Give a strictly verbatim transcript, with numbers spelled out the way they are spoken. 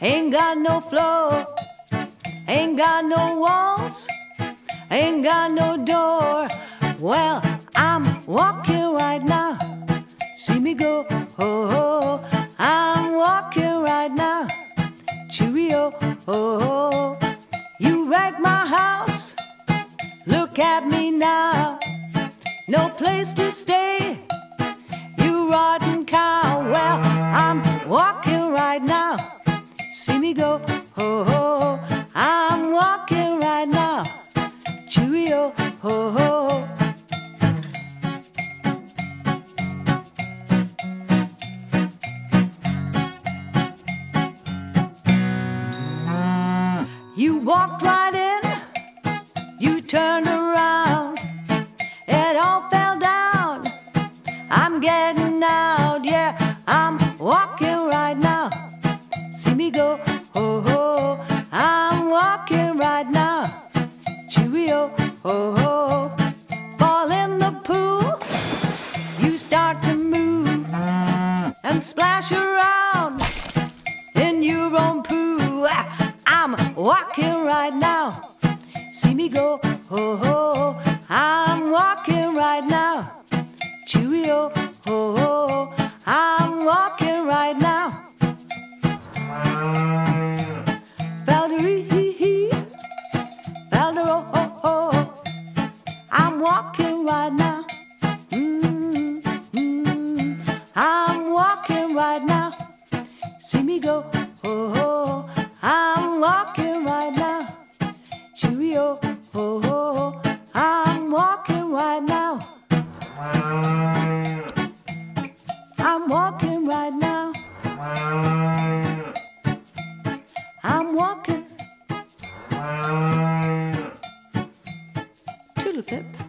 Ain't got no floor, ain't got no walls, ain't got no door. Well, I'm walking right now. See me go, oh, oh. I'm walking right now. Cheerio, oh, oh. You wrecked my house. Look at me now. No place to stay. You rotten cow. Well, I'm walking right now. See me go, oh, oh. I'm walking right now. Cheerio, oh, oh. You walked right in, you turned around, it all fell down. I'm getting out, yeah, I'm walking right now. See me go, oh, oh, I'm walking right now. Cheerio, oh, oh. Fall in the pool, you start to move and splash around in your own poo. I'm walking right now. See me go, oh, oh. I'm walking right now. Cheerio, oh, oh. I'm walking right now. Valerie, Valerie, oh, oh. I'm walking right now. Mm, mm. I'm walking right now. See me go, oh, oh. I'm walking right now. Cheerio, oh, oh. I'm walking right now. I'm walking right now. I'm walking. Toodle pip.